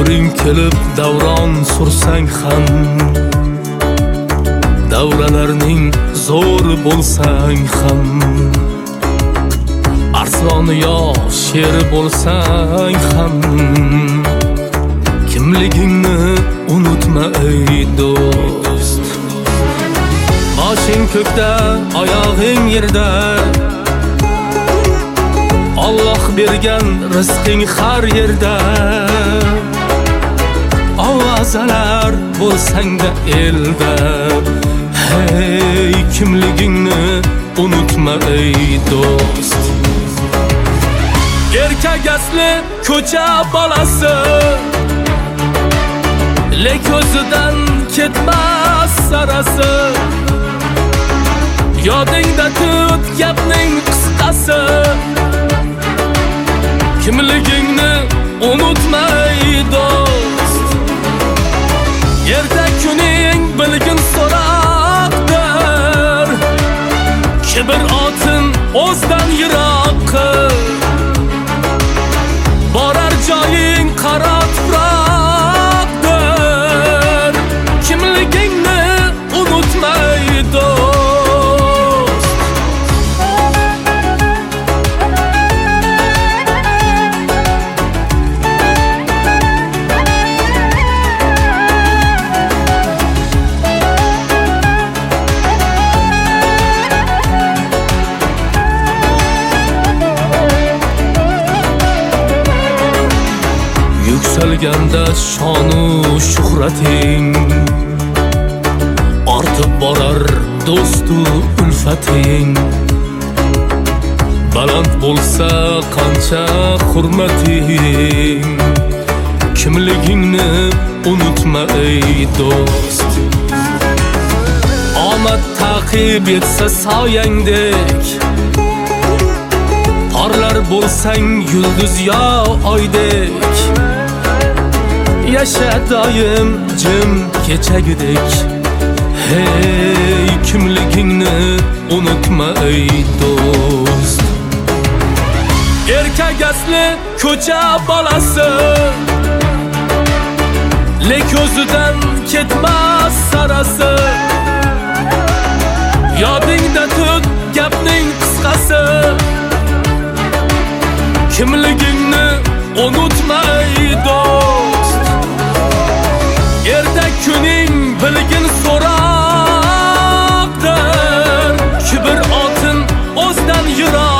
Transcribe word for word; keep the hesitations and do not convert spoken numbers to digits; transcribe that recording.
davring kelib davron sursang ham, davralarning zo'r bo'lsang ham, arsloni yo sher bo'lsang ham, kimligingni unutma ey do'st. Boshing ko'kda, oyog'ing yerda, Alloh bergan rizqing har yerda. Ovozalar bo'lsang-da elda, hey kimligingni unutma ey do'st. Erkak asli ko'cha bolasi, lek o'zidan ketmas sarasi. Yodingda tut gapning qisqasi, kimligingni unutma ey do'st. Erta kuning bilgin so'roqdir, kibr otin o'zdan yiroq qil. Borar joying qaro tuproqdir, kimligingni unutma ey do'st. Yuksalganda shonu shuhrating, ortib borar do'stu ulfating. Baland bo'lsa qancha hurmating, kimligingni unutma ey do'st. Omad ta'qib etsa soyangdek, porlar bo'lsang yulduz yo oydek. Yasha doim jim kechagidek, hey kimligingni unutma ey do'st. Erkak asli ko'cha bolasi, lek o'zidan ketmas sarasi. Yodingda tut gapning qisqasi, kimligingni unutma ey do'st. Erta kuning bilgin so'roqdir, kibr otin o'zdan yiroq.